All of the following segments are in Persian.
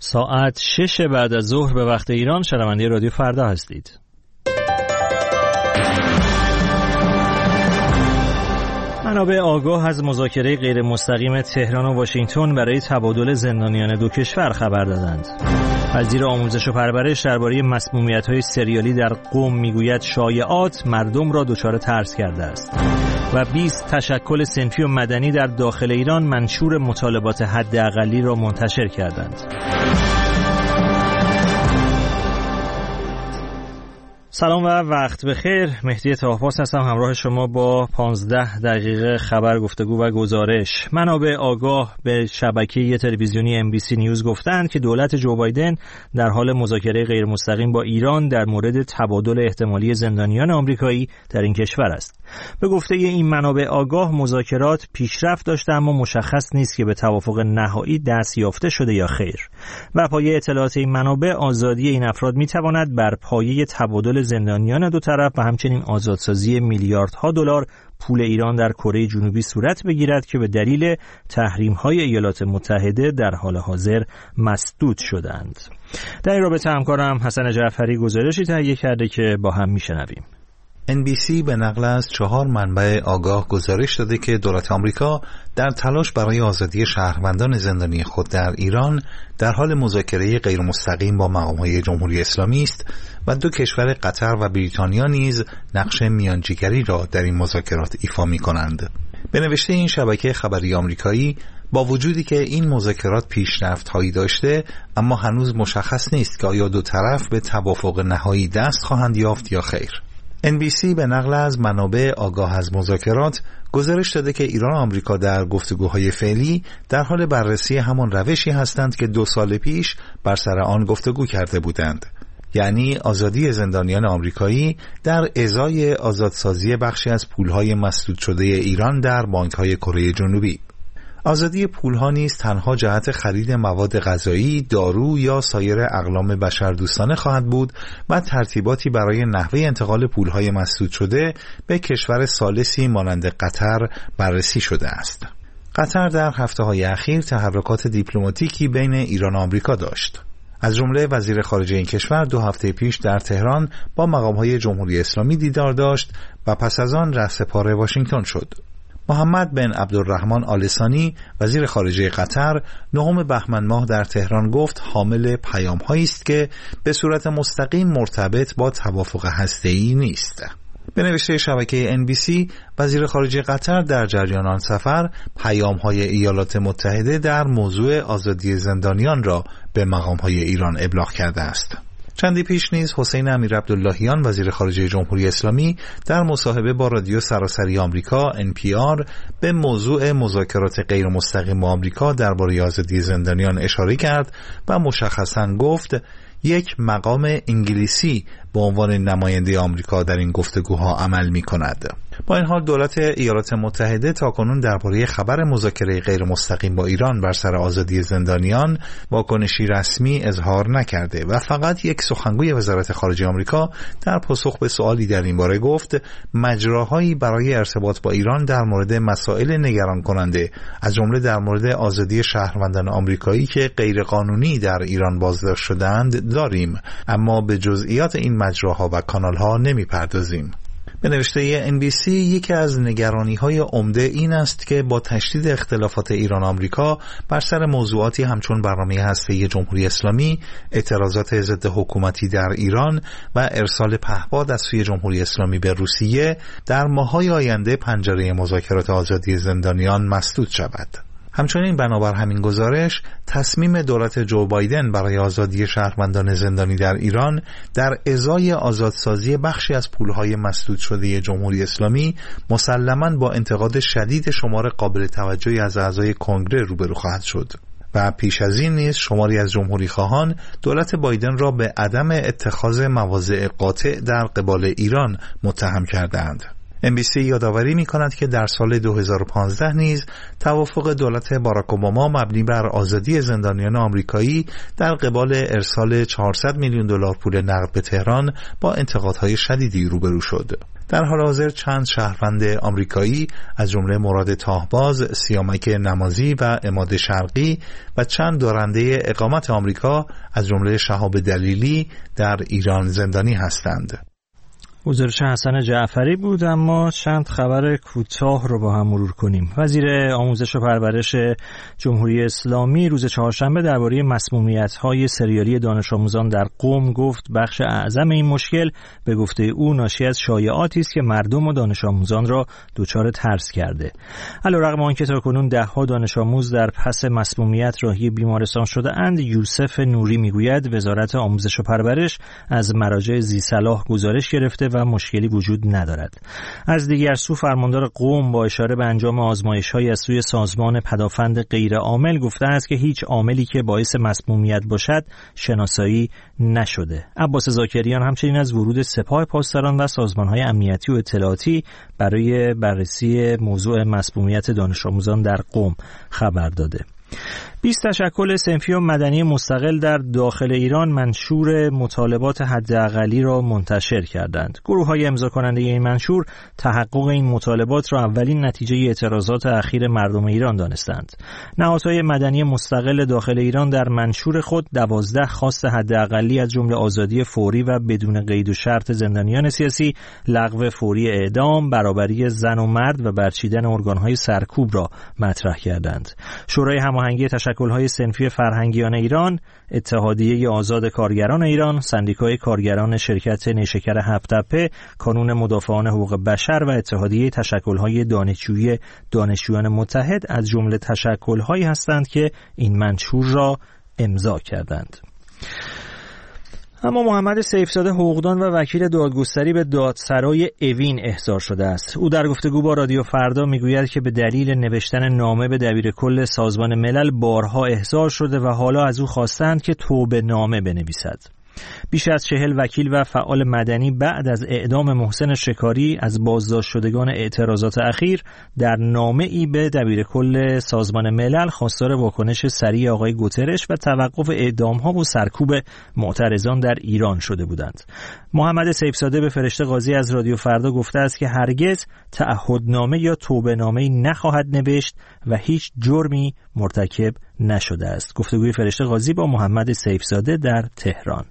ساعت 6 بعد از ظهر به وقت ایران. شنونده رادیو فردا هستید. منابع آگاه از مذاکره غیر مستقیم تهران و واشنگتن برای تبادل زندانیان دو کشور خبر دادند. وزیر آموزش و پرورش درباره مسمومیت‌های سریالی در قم میگوید شایعات مردم را دچار ترس کرده است. و 20 تشکل صنفی و مدنی در داخل ایران منشور مطالبات حداقلی را منتشر کردند. سلام و وقت بخیر. مهدی طاهپاس هستم، همراه شما با 15 دقیقه خبر، گفتگو و گزارش. منابع آگاه به شبکه تلویزیونی NBC نیوز گفتند که دولت جو بایدن در حال مذاکره غیر مستقیم با ایران در مورد تبادل احتمالی زندانیان آمریکایی در این کشور است. به گفته این منابع آگاه مذاکرات پیشرفت داشته، اما مشخص نیست که به توافق نهایی دست یافته شده یا خیر. بر پایه اطلاعات این منابع آزادی این افراد میتواند بر پایه تبادل زندانیان دو طرف و همچنین آزادسازی میلیاردها دلار پول ایران در کره جنوبی صورت بگیرد که به دلیل تحریم‌های ایالات متحده در حال حاضر مسدود شدند. در این رابطه همکارم حسن جعفری گزارشی تهیه کرده که با هم میشنویم. NBC به نقل از 4 منبع آگاه گزارش داده که دولت آمریکا در تلاش برای آزادی شهروندان زندانی خود در ایران در حال مذاکره غیر مستقیم با مقام‌های جمهوری اسلامی است و دو کشور قطر و بریتانیا نیز نقش میانجیگری را در این مذاکرات ایفا می‌کنند. به نوشته این شبکه خبری آمریکایی، با وجودی که این مذاکرات پیشرفت‌هایی داشته، اما هنوز مشخص نیست که آیا دو طرف به توافق نهایی دست خواهند یافت یا خیر. NBC به نقل از منابع آگاه از مذاکرات گزارش داده که ایران و آمریکا در گفتگوهای فعلی در حال بررسی همان روشی هستند که 2 سال پیش بر سر آن گفتگو کرده بودند، یعنی آزادی زندانیان آمریکایی در ازای آزادسازی بخشی از پولهای مسدود شده ایران در بانک‌های کره جنوبی. آزادی پولها نیز تنها جهت خرید مواد غذایی، دارو یا سایر اقلام بشردوستانه خواهد بود و ترتیباتی برای نحوه انتقال پولهای مسدود شده به کشور ثالثی مانند قطر بررسی شده است. قطر در هفته‌های اخیر تحرکات دیپلماتیکی بین ایران و آمریکا داشت. از جمله وزیر خارجه این کشور 2 هفته پیش در تهران با مقام‌های جمهوری اسلامی دیدار داشت و پس از آن رهسپار واشنگتن شد. محمد بن عبدالرحمن آل ثانی وزیر خارجه قطر 9 بهمن ماه در تهران گفت حامل پیام‌هایی است که به صورت مستقیم مرتبط با توافق هسته‌ای نیست. به نوشته شبکه NBC، وزیر خارجه قطر در جریان آن سفر پیام‌های ایالات متحده در موضوع آزادی زندانیان را به مقام‌های ایران ابلاغ کرده است. چندی پیش نیز حسین امیرعبداللهیان وزیر خارجه جمهوری اسلامی در مصاحبه با رادیو سراسری آمریکا NPR به موضوع مذاکرات غیر مستقیم با آمریکا درباره آزادی زندانیان اشاره کرد و مشخصاً گفت یک مقام انگلیسی به عنوان نماینده آمریکا در این گفتگوها عمل می کند. با این حال دولت ایالات متحده تاکنون درباره خبر مذاکره غیر مستقیم با ایران بر سر آزادی زندانیان واکنشی رسمی اظهار نکرده و فقط یک سخنگوی وزارت خارجه آمریکا در پاسخ به سوالی در این باره گفت مجراهایی برای ارتباط با ایران در مورد مسائل نگران کننده از جمله در مورد آزادی شهروندان آمریکایی که غیرقانونی در ایران بازداشت شدند داریم، اما به جزئیات این مجراها و کانالها نمی‌پردازیم. به نوشته NBC یکی از نگرانی‌های عمده این است که با تشدید اختلافات ایران و آمریکا بر سر موضوعاتی همچون برنامه هسته‌ای جمهوری اسلامی، اعتراضات ضد حکومتی در ایران و ارسال پهپاد از سوی جمهوری اسلامی به روسیه در ماه‌های آینده پنجره مذاکرات آزادی زندانیان مسدود شود. همچنین بنابر همین گزارش تصمیم دولت جو بایدن برای آزادی شهروندان زندانی در ایران در ازای آزادسازی بخشی از پولهای مسدود شده جمهوری اسلامی مسلماً با انتقاد شدید شمار قابل توجهی از اعضای کنگره روبرو خواهد شد و پیش از این نیز شماری از جمهوری خواهان دولت بایدن را به عدم اتخاذ مواضع قاطع در قبال ایران متهم کردند. NBC یادآوری می‌کند که در سال 2015 نیز توافق دولت باراک اوباما مبنی بر آزادی زندانیان آمریکایی در قبال ارسال $400 میلیون پول نقد به تهران با انتقادهای شدیدی روبرو شد. در حال حاضر چند شهروند آمریکایی از جمله مراد تاهباز، سیامک نمازی و عماد شرقی و چند دارنده اقامت آمریکا از جمله شهاب دلیلی در ایران زندانی هستند. گزارش حسن جعفری بود. اما چند خبر کوتاه رو با هم مرور کنیم. وزیر آموزش و پرورش جمهوری اسلامی روز چهارشنبه درباره مسمومیت‌های سریالی دانش آموزان در قم گفت بخش اعظم این مشکل به گفته او ناشی از شایعاتی است که مردم و دانش آموزان را دچار ترس کرده. علیرغم آنکه تاکنون ده‌ها دانش آموز در پس مسمومیت راهی بیمارستان شده اند، یوسف نوری میگوید وزارت آموزش و پرورش از مراجع ذی‌صلاح گزارش گرفته و مشکلی وجود ندارد. از دیگر سو فرماندار قم با اشاره به انجام آزمایش‌های از سوی سازمان پدافند غیر عامل گفته است که هیچ عاملی که باعث مسمومیت باشد شناسایی نشده. عباس زاکریان همچنین از ورود سپاه پاسداران و سازمان‌های امنیتی و اطلاعاتی برای بررسی موضوع مسمومیت دانش آموزان در قم خبر داده. 20 تشکل صنفی و مدنی مستقل در داخل ایران منشور مطالبات حداقلی را منتشر کردند. گروه‌های امضا کننده این منشور تحقق این مطالبات را اولین نتیجه اعتراضات اخیر مردم ایران دانستند. نهادهای مدنی مستقل داخل ایران در منشور خود 12 خواست حداقلی از جمله آزادی فوری و بدون قید و شرط زندانیان سیاسی، لغو فوری اعدام، برابری زن و مرد و برچیدن ارگان‌های سرکوب را مطرح کردند. شورای هماهنگی تشکل‌های صنفی فرهنگیان ایران، اتحادیه آزاد کارگران ایران، سندیکای کارگران شرکت نیشکر هفت‌تپه، کانون مدافعان حقوق بشر و اتحادیه تشکل‌های دانشجویان متحد از جمله تشکل‌هایی هستند که این منشور را امضا کردند. اما محمد سیفزاده حقوقدان و وکیل دادگستری به دادسرای اوین احضار شده است. او در گفتگو با رادیو فردا میگوید که به دلیل نوشتن نامه به دبیرکل سازمان ملل بارها احضار شده و حالا از او خواستند که توبه نامه بنویسد. بیش از 40 وکیل و فعال مدنی بعد از اعدام محسن شکاری از بازداشت شدگان اعتراضات اخیر در نامه‌ای به دبیرکل سازمان ملل خواستار واکنش سریع آقای گوترش و توقف اعدام‌ها و سرکوب معترضان در ایران شده بودند. محمد سیفزاده به فرشته قاضی از رادیو فردا گفته است که هرگز تعهدنامه یا توبه‌نامه‌ای نخواهد نوشت و هیچ جرمی مرتکب نشده است. گفتگوی فرشته قاضی با محمد سیفزاده در تهران.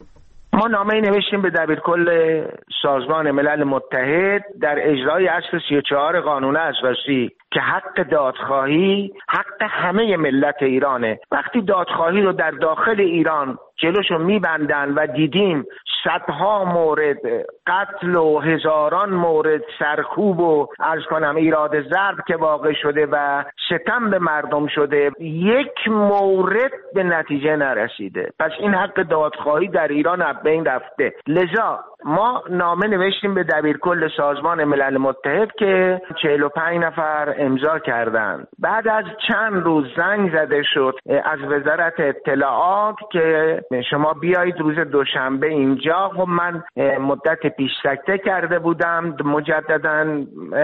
ما نامه‌ای نوشتیم به دبیرکل سازمان ملل متحد در اجرای اصل 34 قانون اساسی که حق دادخواهی حق همه ملت ایرانه. وقتی دادخواهی رو در داخل ایران جلوشو میبندن و دیدیم صدها مورد قتل و هزاران مورد سرکوب و عرض کنم ایراد ضرب که واقع شده و ستم به مردم شده، یک مورد به نتیجه نرسیده. پس این حق دادخواهی در ایران از بین رفته. لذا ما نامه نوشتیم به دبیرکل سازمان ملل متحد که 45 نفر امضا کردند. بعد از چند روز زنگ زده شد از وزارت اطلاعات که شما بیایید روز دوشنبه اینجا. خب من مدت پیش سکته کرده بودم، مجددا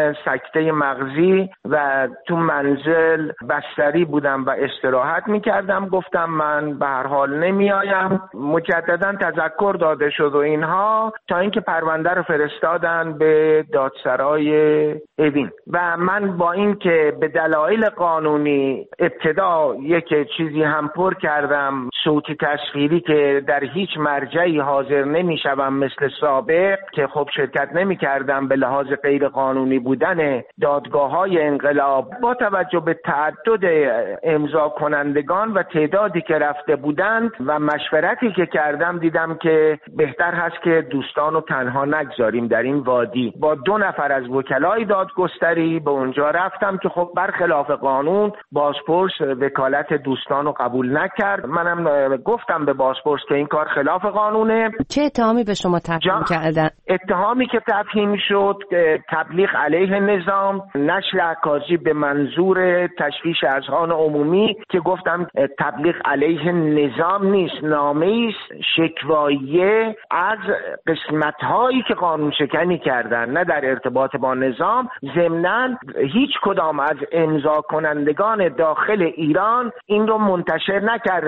سکته مغزی و تو منزل بستری بودم و استراحت میکردم. گفتم من به هر حال نمیایم. مجددا تذکر داده شد و اینها تا اینکه پرونده رو فرستادن به دادسرای اوین و من با اینکه به دلایل قانونی ابتدا یک چیزی هم پر کردم صوتی تصویری که در هیچ مرجعی حاضر نمیشوم مثل سابق که خب شرکت نمیکردم به لحاظ غیر قانونی بودن دادگاه‌های انقلاب، با توجه به تعدد امضا کنندگان و تعدادی که رفته بودند و مشورتی که کردم دیدم که بهتر هست که دوستان رو تنها نگذاریم در این وادی. با 2 نفر از وکلای دادگستری به اونجا رفتم که خب برخلاف قانون بازپرس وکالت دوستان رو قبول نکرد. منم گفتم به بازپرس که این کار خلاف قانونه. چه اتهامی به شما تفهیم کردن؟ اتهامی که تفهیم شد تبلیغ علیه نظام، نشر عکاسی به منظور تشویش اذهان عمومی که گفتم تبلیغ علیه نظام نیست، نامه‌ای است شکواییه از قسمت‌هایی که قانون شکنی کردن نه در ارتباط با نظام. ضمناً هیچ کدام از امضا کنندگان داخل ایران این رو منتشر نکردن که شما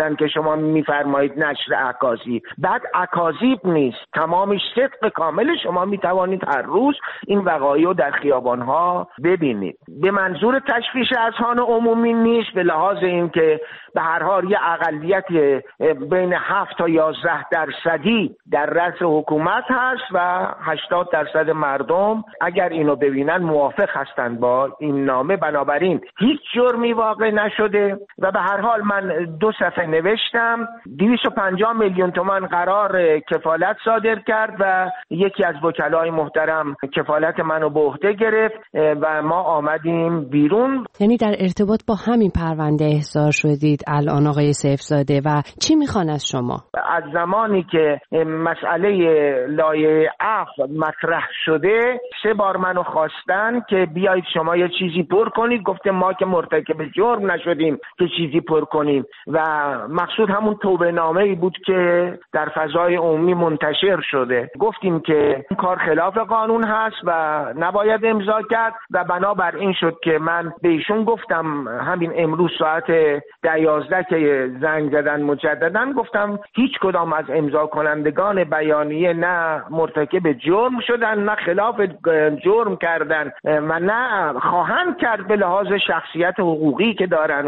شما میفرمایید نشر اکاذیب. بعد اکاذیب نیست، تمامش صدق کامل. شما میتوانید هر روز این وقایع رو در خیابان‌ها ببینید. به منظور تشویش اذهان عمومی نیست، به لحاظ اینکه به هر حال یه اقلیت بین 7 تا 11% در رأس حکومت هست و 80% مردم اگر اینو ببینن موافق هستند با این نامه. بنابراین هیچ جرمی واقع نشده و به هر حال من 2 صفحه نوشتم. 250 میلیون تومان قرار کفالت صادر کرد و یکی از وکلای محترم کفالت منو به عهده گرفت و ما آمدیم بیرون. یعنی در ارتباط با همین پرونده احضار شدید الان آقای سیفزاده و چی میخوان از شما؟ از زمانی که مسئله لایحه عفو مطرح شده 3 بار منو خواستن که بیایید شما یه چیزی پر کنید. گفتم ما که مرتکب جرم نشدیم که چیزی پر کنیم و مقصود همون توبه نامه‌ای بود که در فضای عمومی منتشر شده. گفتیم که این کار خلاف قانون هست و نباید امضا کرد و بنابر این شد که من به ایشون گفتم همین امروز ساعت 11 که زنگ زدن مجددا، گفتم هیچ کدام از امضا کنندگان بیانیه نه مرتکب جرم شدن نه خلاف جرم کردن و نه خواهند کرد به لحاظ شخصیت حقوقی که دارن و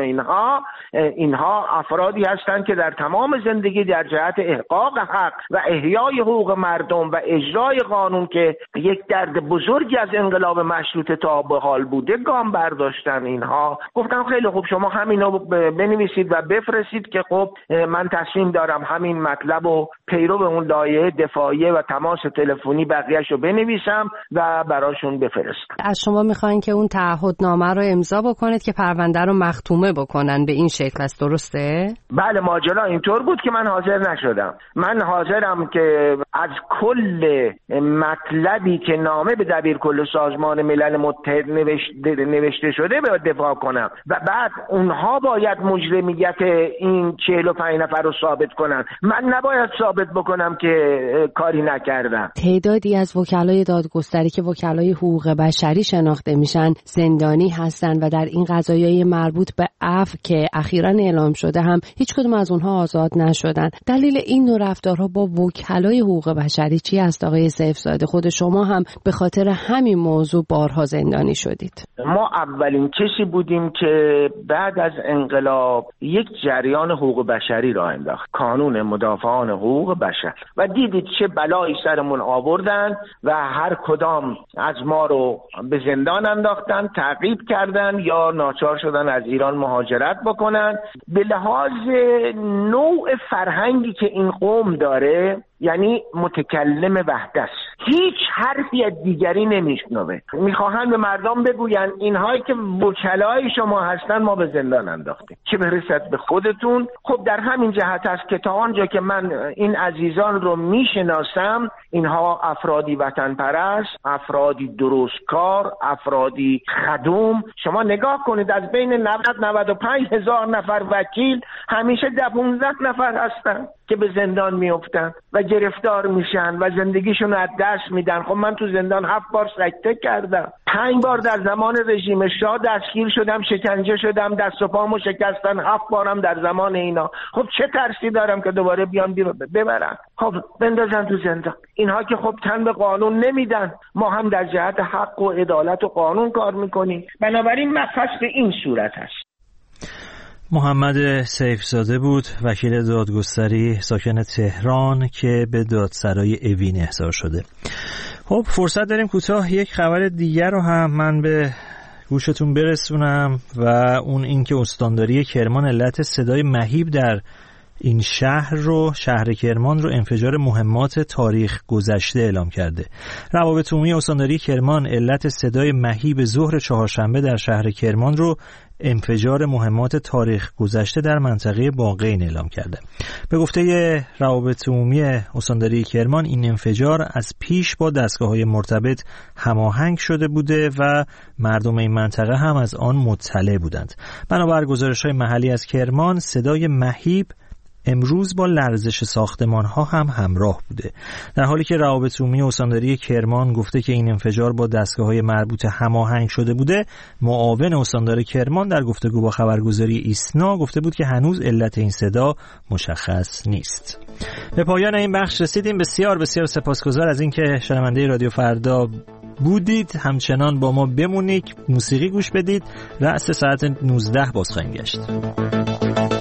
اینها افرادی هستند که در تمام زندگی در جهت احقاق حق و احیای حقوق مردم و اجرای قانون که یک درد بزرگی از انقلاب مشروطه تا به حال بوده گام برداشتن. اینها گفتم خیلی خوب شما همینو بنویسید و بفرستید که خب من تصمیم دارم همین مطلب و پیرو به اون لایحه دفاعیه و تماس تلفنی بقیه‌شو بنویسم و براشون بفرستم. از شما میخواین که اون تعهدنامه رو امضا بکنید که پرونده رو مختومه بکنن، به این شکل است، درسته؟ بله، ماجرا اینطور بود که من حاضر نشدم. من حاضرم که از کل مطلبی که نامه به دبیرکل سازمان ملل متحد نوشته شده به دفاع کنم و بعد اونها باید مجرمیت این 45 نفر رو ثابت کنن. من نباید ثابت بکنم که کاری نکردم. تعدادی از وکلای دادگستری که وکلای حقوق بشری شناخته میشن زندانی هستن و در این قضایای مربوط به عفو که اخیراً اعلام شده هم هیچ کدوم از اونها آزاد نشدن. دلیل این نوع رفتارها با وکلای حقوق بشری چی است آقای سیفزاده؟ خود شما هم به خاطر همین موضوع بارها زندانی شدید. ما اولین کسی بودیم که بعد از انقلاب یک جریان حقوق بشری راه انداخت، کانون مدافعان حقوق بشر، و دیدید چه بلایی سرمون آوردن و هر کدام از ما رو به زندان انداختن، تعقیب کردن یا ناچار شدن از ایران مهاجرت بکنن. به لحاظ نوع فرهنگی که این قوم داره، یعنی متکلم وحده است، هیچ حرفی از دیگری نمیشنوه. میخواهند به مردم بگوین اینهایی که وکلای شما هستن ما به زندان انداختیم، چه برسد به خودتون. خب در همین جهت است که تا آنجا که من این عزیزان رو میشناسم، اینها افرادی وطن پرست، افرادی درستکار، افرادی خدوم. شما نگاه کنید از بین 90-95 هزار نفر وکیل همیشه 15 نفر هستن که به زندان میافتن و گرفتار میشن و زندگیشون از دست میدن. خب من تو زندان 7 بار سکته کردم، 5 بار در زمان رژیم شاه دستگیر شدم، شکنجه شدم، دست و پامو شکستن 7 بارم در زمان اینا. خب چه ترسی دارم که دوباره بیان ببرن؟ خب بندازن تو زندان. اینها که خب تن به قانون نمیدن. ما هم در جهت حق و عدالت و قانون کار میکنیم. بنابراین مبحث به این صورت هست. محمد سیفزاده بود، وکیل دادگستری ساکن تهران که به دادسرای اوین احضار شده. خب فرصت داریم کوتاه یک خبر دیگر رو هم من به گوشتون برسونم و اون اینکه استانداری کرمان علت صدای مهیب در این شهر کرمان رو انفجار مهمات تاریخ گذشته اعلام کرده. روابط عمومی استانداری کرمان علت صدای مهیب ظهر چهارشنبه در شهر کرمان رو انفجار مهمات تاریخ گذشته در منطقه باقین اعلام کرده. به گفته روابط عمومی استانداری کرمان این انفجار از پیش با دستگاه‌های مرتبط هماهنگ شده بوده و مردم این منطقه هم از آن مطلع بودند. بنابر گزارش‌های محلی از کرمان صدای مهیب امروز با لرزش ساختمان‌ها هم همراه بوده. در حالی که روابط عمومی استانداری کرمان گفته که این انفجار با دستگاه‌های مربوطه هماهنگ شده بوده، معاون استاندار کرمان در گفتگو با خبرگزاری ایسنا گفته بود که هنوز علت این صدا مشخص نیست. به پایان این بخش رسیدیم. بسیار بسیار سپاسگزار از اینکه شنونده رادیو فردا بودید. همچنان با ما بمونید، موسیقی گوش بدید. رأس ساعت 19 باز خواهیم گشت.